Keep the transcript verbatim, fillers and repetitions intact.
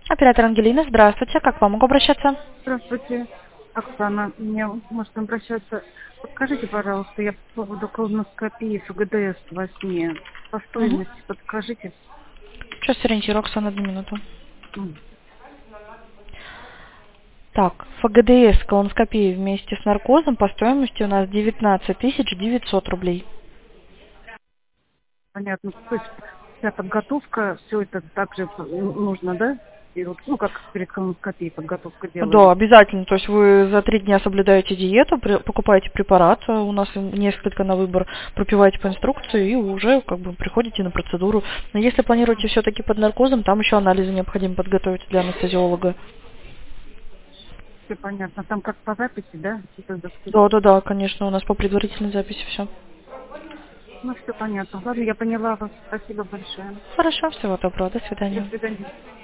Оператор Ангелина, здравствуйте. Как к вам могу обращаться? Здравствуйте, Оксана. Мне может обращаться. Подскажите, пожалуйста, я по поводу колоноскопии ФГДС во сне. По Угу. стоимости подскажите. Сейчас ориентирую, Оксана, одну минуту. М, Так, ФГДС, колоноскопия вместе с наркозом по стоимости у нас девятнадцать тысяч девятьсот рублей. Понятно. То есть вся подготовка, все это также нужно, да? И вот, ну, как перед колоноскопией подготовка Да, делаем. обязательно. То есть вы за три дня соблюдаете диету, при- покупаете препарат, э, у нас им несколько на выбор, пропиваете по инструкции и уже как бы приходите на процедуру. Но если планируете все-таки под наркозом, там еще анализы необходимо подготовить для анестезиолога. Все понятно. Там как по записи, да? Это запись. Да, да, да, конечно, у нас по предварительной записи все. Ну, все понятно. Ладно, я поняла вас. Спасибо большое. Хорошо, всего доброго, до До свидания. свидания.